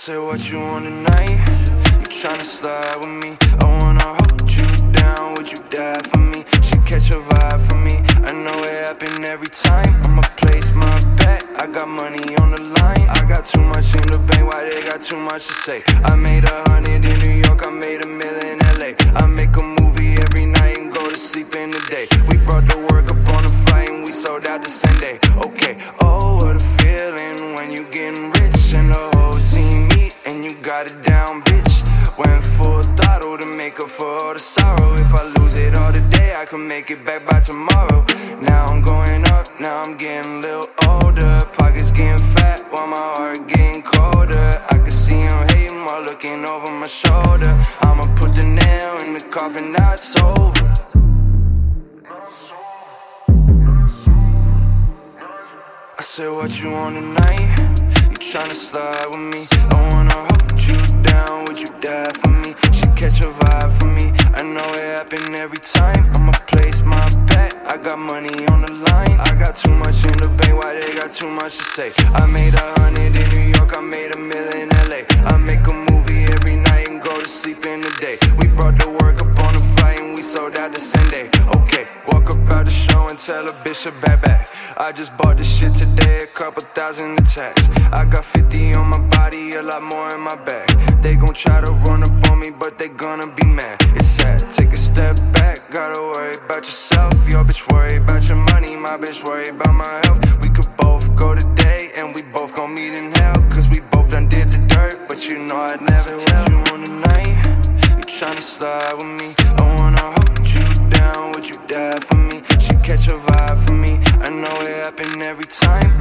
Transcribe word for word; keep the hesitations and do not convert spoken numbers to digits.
said, what you want tonight? You tryna slide with me? I wanna hold you down, would you die for me? She catch a vibe from me, I know it happen every time. I'ma place my bet, I got money on the line. I got too much in the bank, why they got too much to say? I made a hundred in New York, I made a million in L A. I make a movie every night and go to sleep in the day. We brought the work up on the flight and we sold out the Sunday. Okay, oh what a feeling when you getting rich and the whole team meet and you got it down, bitch. Went full throttle to make up for all the sorrow. If I lose it all today, I can make it back by tomorrow. Now I'm going up, now I'm getting a little older. Pockets getting fat while my heart getting colder. I can see him hating while looking over my shoulder. I'ma put the nail in the coffin, now it's over. I said, what you want tonight? You tryna slide with me? I wanna hold you down, would you die for me? She catch a vibe from me, I know it happen every time. I'ma place my bet, I got money on the line. I got too much in the bank, why they got too much to say? I made a hundred in New York, I made a million in L A. I make a movie every night and go to sleep in the day. We brought the work up on the flight and we sold out the Sunday. Okay, walk up out the show and tell a bitch to back back. I just bought this shit today, a couple thousand in tax. I got fifty on my body, a lot more in my bag. They gon' try to run up on me, but they gonna be mad. It's sad, take a step back, gotta worry about yourself. Your bitch worry about your money, my bitch worry about my health. We could both go today, and we both gon' meet in hell. Cause we both done did the dirt, but you know I'd never tell. What you want tonight? You tryna slide with me? I wanna hold you down, would you die for me? She catch a vibe from me, I know it happen every time.